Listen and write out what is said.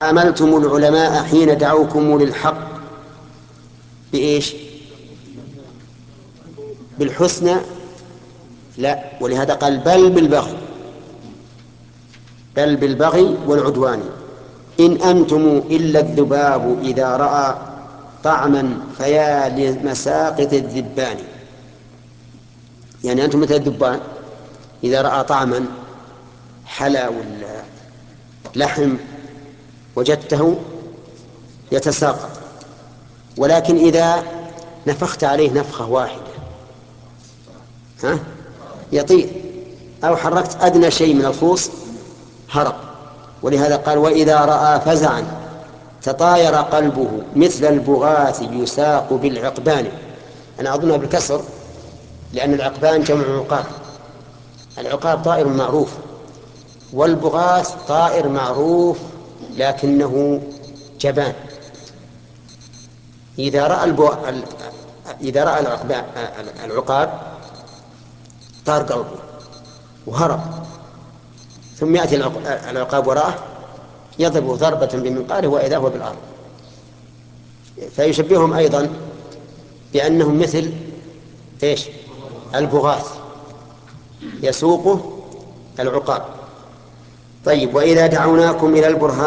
عاملتم العلماء حين دعوكم للحق بإيش؟ بالحسنى؟ لا، ولهذا قال بل بالبغي والعدوان. إن أنتم إلا الذباب إذا رأى طعما فيا لمساقط الذبان. يعني أنتم مثل الذبان إذا رأى طعما حلا ولا لحم وجدته يتساقط، ولكن إذا نفخت عليه نفخة واحدة يطير، أو حركت أدنى شيء من الخوص هرب. ولهذا قال وإذا رأى فزعا تطاير قلبه مثل البغاث يساق بالعقبان. أنا أظنها بالكسر لأن العقبان جمع عقاب. العقاب طائر معروف، والبغاث طائر معروف لكنه جبان. إذا رأى العقاب طار قلبه وهرب، ثم يأتي العقاب وراءه يضرب ضربة بمنقاره وإذا هو بالأرض. فيشبههم أيضا بأنهم مثل إيش؟ البغاث يسوقه العقاب. طيب، وإذا دعوناكم إلى البرهان